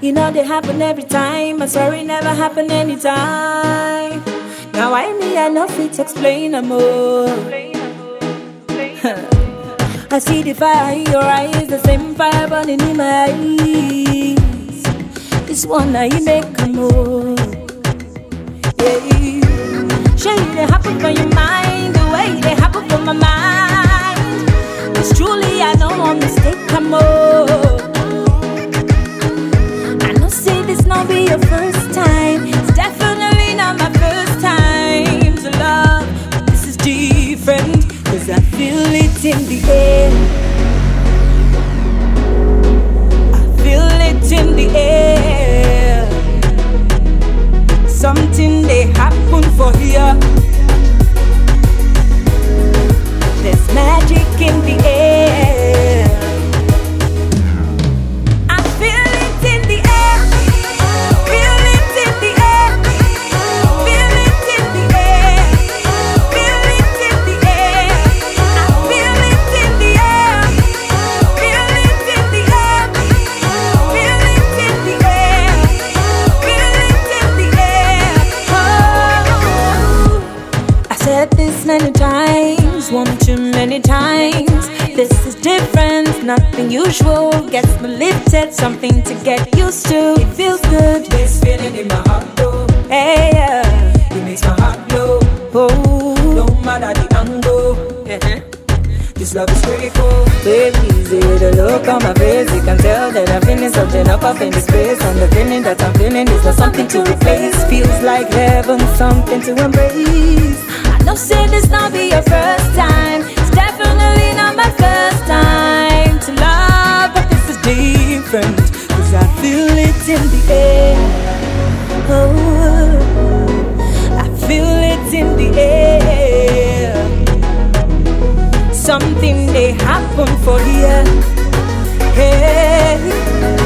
You know they happen every time. I swear it never happen anytime. Now I know fit explain no more. I see the fire in your eyes, the same fire burning in my eyes. This one now you make a move. Yeah. Show you they happen from your mind, the way they happen from my mind. It's truly I know I'm mistake come up. I know say this not be your first time. It's definitely not my first time to love. But this is different, cause I feel it in the air. I feel it in the air. Something they happen for here. There's magic in the air. I feel it in the air. Feel it in the air. Feel it in the air. Feel it in the air. I feel it in the air. Feel it in the air. Feel it in the air. Feel it in the air. Oh, I said this many times, one too many times. This is different, nothing usual. Gets me lifted, something to get used to. It feels good. This feeling in my heart, though, Hey, yeah. it makes my heart glow. Oh, No matter the angle, this love is critical. baby, see the look on my face. You can tell that I'm feeling something up in the space. And the feeling that I'm feeling is not something to replace. Feels like heaven, something to embrace. I know say this not be your first time. It's definitely not my first time to love. But this is different, cause I feel it in the air. Oh, I feel it in the air. Something they happen for here. Hey,